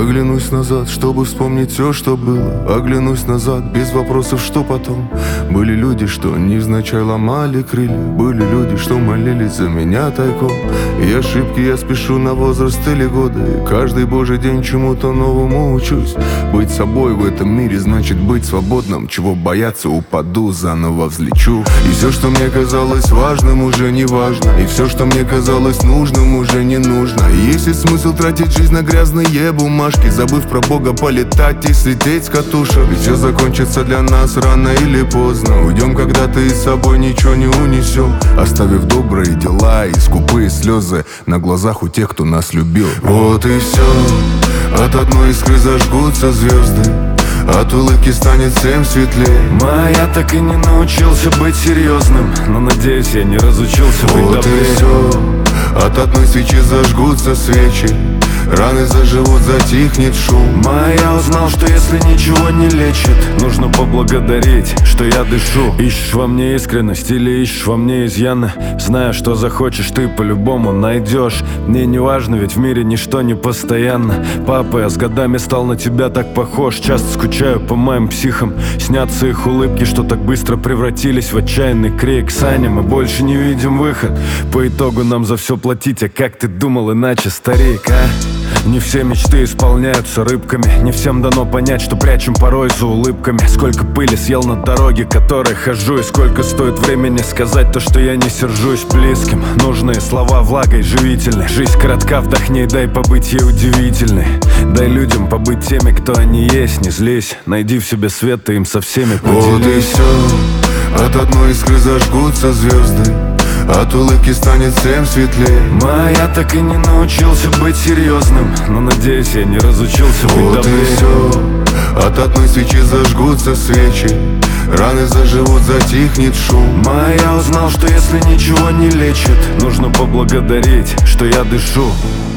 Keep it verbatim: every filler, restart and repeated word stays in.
Оглянусь назад, чтобы вспомнить все, что было. Оглянусь назад, без вопросов, что потом. Были люди, что невзначай ломали крылья. Были люди, что молились за меня тайком. И ошибки я спешу на возраст или годы. И каждый божий день чему-то новому учусь. Быть собой в этом мире значит быть свободным. Чего бояться, упаду, заново взлечу. И все, что мне казалось важным, уже не важно. И все, что мне казалось нужным, уже не нужно. И есть ли смысл тратить жизнь на грязные бумажки, забыв про Бога, полетать и слететь с катушек? Ведь все закончится для нас рано или поздно. Уйдем когда-то и с собой ничего не унесем, оставив добрые дела и скупые слезы на глазах у тех, кто нас любил. Вот и все. От одной искры зажгутся звезды, от улыбки станет всем светлее. Ма, я так и не научился быть серьезным, но надеюсь, я не разучился быть Вот добрее. и все. От одной свечи зажгутся свечи, раны заживут, затихнет шум. Ма, я узнал, что если ничего не лечит, нужно поблагодарить, что я дышу. Ищешь во мне искренность или ищешь во мне изъяны? Зная, что захочешь, ты по-любому найдешь. Мне не важно, ведь в мире ничто не постоянно. Папа, я с годами стал на тебя так похож. Часто скучаю по моим психам. Снятся их улыбки, что так быстро превратились в отчаянный крик. Саня, мы больше не видим выход. По итогу нам за все платить, а как ты думал иначе, старик, а? Не все мечты исполняются рыбками. Не всем дано понять, что прячем порой за улыбками. Сколько пыли съел на дороге, которой хожу. И сколько стоит времени сказать то, что я не сержусь близким. Нужные слова влагой живительной. Жизнь коротка, вдохни и дай побыть ей удивительной. Дай людям побыть теми, кто они есть. Не злись, найди в себе свет, ты им со всеми поделись. Вот и все. От одной искры зажгутся звезды, от улыбки станет всем светлее. Ма, я так и не научился быть серьезным, но надеюсь, я не разучился быть Вот добрее. и все. От одной свечи зажгутся свечи, раны заживут, затихнет шум. Ма, я узнал, что если ничего не лечит, нужно поблагодарить, что я дышу.